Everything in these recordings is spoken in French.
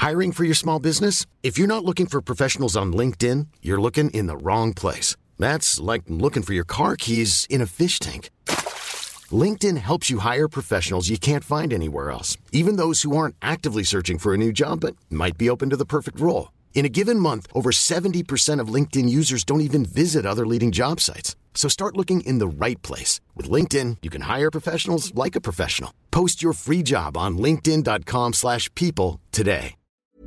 Hiring for your small business? If you're not looking for professionals on LinkedIn, you're looking in the wrong place. That's like looking for your car keys in a fish tank. LinkedIn helps you hire professionals you can't find anywhere else, even those who aren't actively searching for a new job but might be open to the perfect role. In a given month, over 70% of LinkedIn users don't even visit other leading job sites. So start looking in the right place. With LinkedIn, you can hire professionals like a professional. Post your free job on linkedin.com/people today.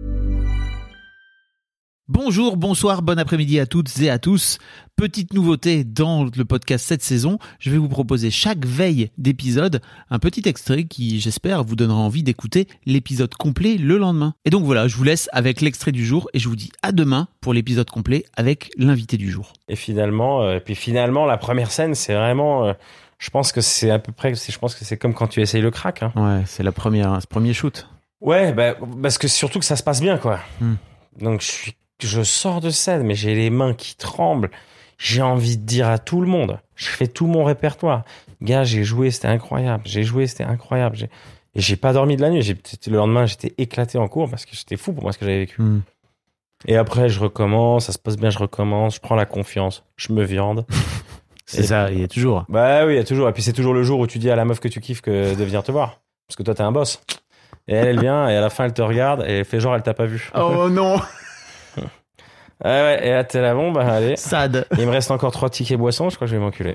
Bonjour, bonsoir, bon après-midi à toutes et à tous. Petite nouveauté dans le podcast cette saison, je vais vous proposer chaque veille d'épisode un petit extrait qui, j'espère, vous donnera envie d'écouter l'épisode complet le lendemain. Et donc voilà, je vous laisse avec l'extrait du jour et je vous dis à demain pour l'épisode complet avec l'invité du jour. Et finalement, la première scène, c'est vraiment... je pense que c'est à peu près... Je pense que c'est comme quand tu essayes le crack. Hein. Ouais, c'est le premier shoot. Ouais, parce que surtout que ça se passe bien, quoi. Donc je sors de scène, mais j'ai les mains qui tremblent. J'ai envie de dire à tout le monde. Je fais tout mon répertoire. Gars, j'ai joué, c'était incroyable. Et j'ai pas dormi de la nuit. Le lendemain, j'étais éclaté en cours parce que j'étais fou pour moi ce que j'avais vécu. Et après, je recommence, ça se passe bien, je recommence, je prends la confiance, je me viande. C'est ça, il y a toujours. Bah oui, il y a toujours. Et puis c'est toujours le jour où tu dis à la meuf que tu kiffes de venir te voir. Parce que toi, t'es un boss. Et elle vient, et à la fin, elle te regarde, et elle fait genre, elle t'a pas vu. Oh non! Ouais, et là, t'es là, bon, bah, allez. Sad. Il me reste encore 3 tickets boissons, je crois que je vais m'enculer.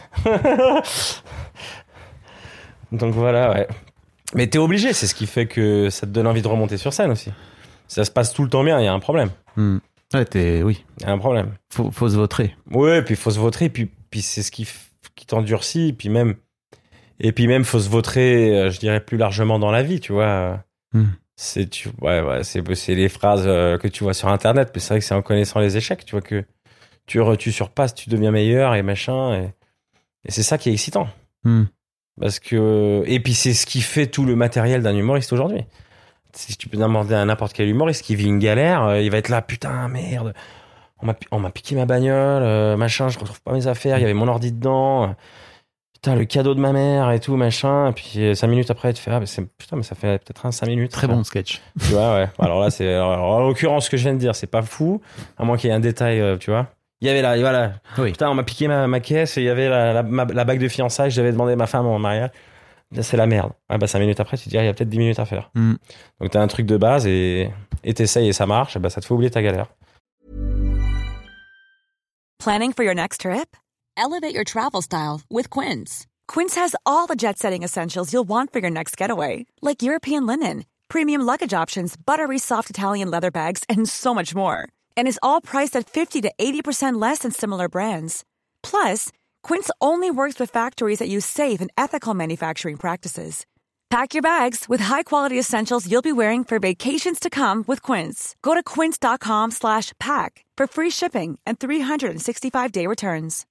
Donc voilà, ouais. Mais t'es obligé, c'est ce qui fait que ça te donne envie de remonter sur scène aussi. Si ça se passe tout le temps bien, il y a un problème. Ouais, oui. Il y a un problème. Faut se vautrer. Ouais, puis faut se vautrer, puis c'est ce qui t'endurcit, puis même, faut se vautrer, je dirais plus largement dans la vie, tu vois. C'est les phrases que tu vois sur internet, mais c'est vrai que c'est en connaissant les échecs, tu vois, que tu surpasses, tu deviens meilleur et machin, et c'est ça qui est excitant. Parce que, et puis c'est ce qui fait tout le matériel d'un humoriste aujourd'hui. Si tu peux demander à n'importe quel humoriste qui vit une galère, il va être là, putain, merde, on m'a piqué ma bagnole, machin, je retrouve pas mes affaires, il y avait mon ordi dedans, putain, le cadeau de ma mère et tout, machin. Et puis 5 minutes après, tu fais, mais ça fait peut-être 5 minutes. Très bon sketch. Tu vois, ouais. Alors là, en l'occurrence, ce que je viens de dire, c'est pas fou, à moins qu'il y ait un détail, tu vois. Il y avait là, voilà. Oui. Putain, on m'a piqué ma caisse et il y avait la bague de fiançailles, j'avais demandé à ma femme en mariage. Là, c'est la merde. 5 minutes après, tu te dis, il y a peut-être 10 minutes à faire. Donc t'as un truc de base et t'essayes et ça marche, et ça te fait oublier ta galère. Planning for your next trip? Elevate your travel style with Quince. Quince has all the jet-setting essentials you'll want for your next getaway, like European linen, premium luggage options, buttery soft Italian leather bags, and so much more. And is all priced at 50 to 80% less than similar brands. Plus, Quince only works with factories that use safe and ethical manufacturing practices. Pack your bags with high-quality essentials you'll be wearing for vacations to come with Quince. Go to quince.com/pack for free shipping and 365-day returns.